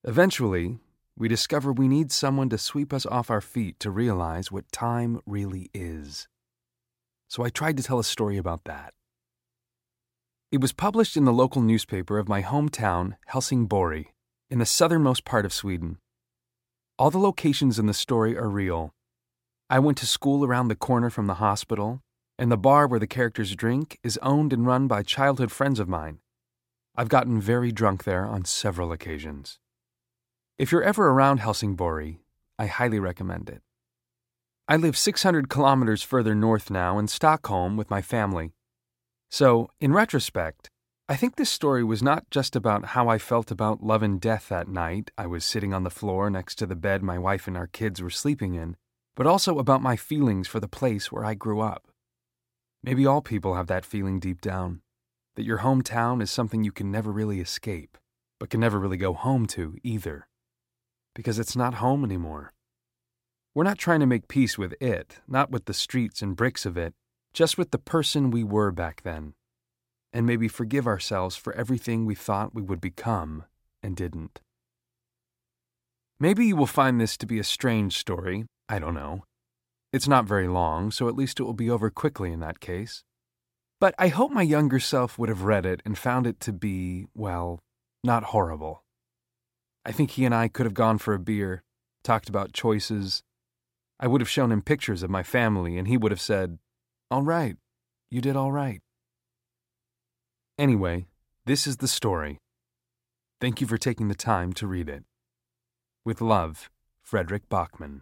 Eventually, we discover we need someone to sweep us off our feet to realize what time really is. So I tried to tell a story about that. It was published in the local newspaper of my hometown, Helsingborg, in the southernmost part of Sweden. All the locations in the story are real. I went to school around the corner from the hospital, and the bar where the characters drink is owned and run by childhood friends of mine. I've gotten very drunk there on several occasions. If you're ever around Helsingborg, I highly recommend it. I live 600 kilometers further north now in Stockholm with my family. So, in retrospect, I think this story was not just about how I felt about love and death that night I was sitting on the floor next to the bed my wife and our kids were sleeping in, but also about my feelings for the place where I grew up. Maybe all people have that feeling deep down, that your hometown is something you can never really escape, but can never really go home to either, because it's not home anymore. We're not trying to make peace with it, not with the streets and bricks of it, just with the person we were back then, and maybe forgive ourselves for everything we thought we would become and didn't. Maybe you will find this to be a strange story, I don't know. It's not very long, so at least it will be over quickly in that case. But I hope my younger self would have read it and found it to be, well, not horrible. I think he and I could have gone for a beer, talked about choices. I would have shown him pictures of my family, and he would have said, "All right, you did all right." Anyway, this is the story. Thank you for taking the time to read it. With love, Fredrik Backman.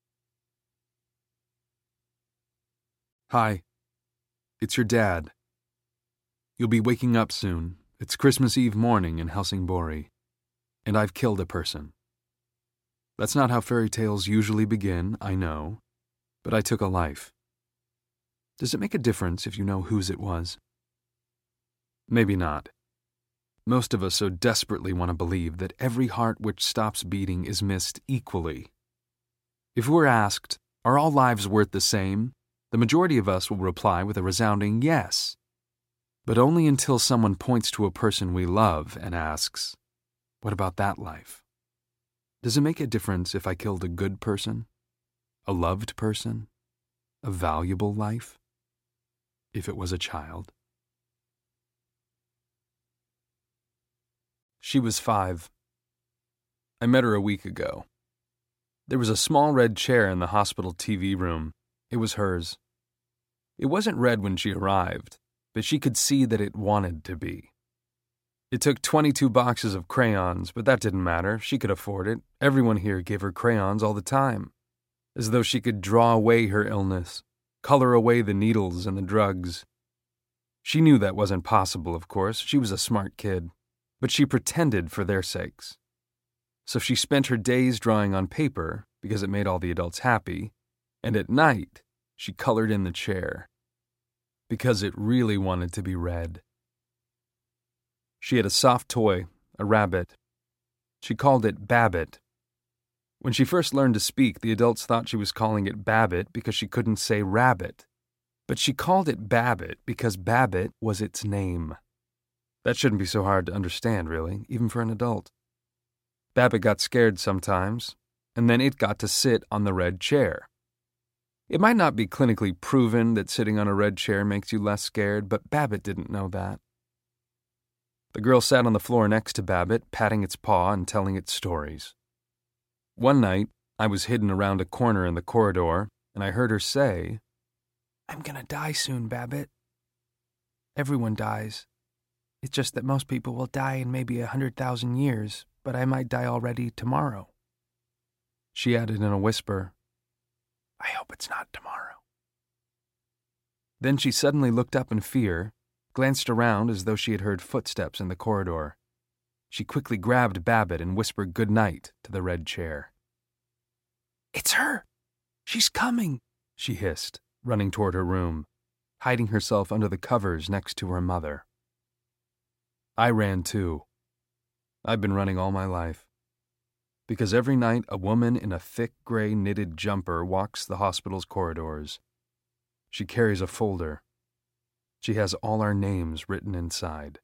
Hi, it's your dad. You'll be waking up soon. It's Christmas Eve morning in Helsingborg, and I've killed a person. That's not how fairy tales usually begin, I know, but I took a life. Does it make a difference if you know whose it was? Maybe not. Most of us so desperately want to believe that every heart which stops beating is missed equally. If we're asked, are all lives worth the same? The majority of us will reply with a resounding yes. But only until someone points to a person we love and asks, what about that life? Does it make a difference if I killed a good person? A loved person? A valuable life? If it was a child? She was 5. I met her a week ago. There was a small red chair in the hospital TV room. It was hers. It wasn't red when she arrived, but she could see that it wanted to be. It took 22 boxes of crayons, but that didn't matter. She could afford it. Everyone here gave her crayons all the time, as though she could draw away her illness, color away the needles and the drugs. She knew that wasn't possible, of course. She was a smart kid, but she pretended for their sakes. So she spent her days drawing on paper because it made all the adults happy, and at night she colored in the chair because it really wanted to be red. She had a soft toy, a rabbit. She called it Babbit. When she first learned to speak, the adults thought she was calling it Babbit because she couldn't say rabbit. But she called it Babbit because Babbit was its name. That shouldn't be so hard to understand, really, even for an adult. Babbit got scared sometimes, and then it got to sit on the red chair. It might not be clinically proven that sitting on a red chair makes you less scared, but Babbit didn't know that. The girl sat on the floor next to Babbit, patting its paw and telling it stories. One night, I was hidden around a corner in the corridor, and I heard her say, "I'm gonna die soon, Babbit." Everyone dies. It's just that most people will die in maybe 100,000 years, but I might die already tomorrow. She added in a whisper, "I hope it's not tomorrow." Then she suddenly looked up in fear, glanced around as though she had heard footsteps in the corridor. She quickly grabbed Babbit and whispered good night to the red chair. "It's her! She's coming!" she hissed, running toward her room, hiding herself under the covers next to her mother. I ran too. I've been running all my life. Because every night a woman in a thick gray knitted jumper walks the hospital's corridors. She carries a folder. She has all our names written inside.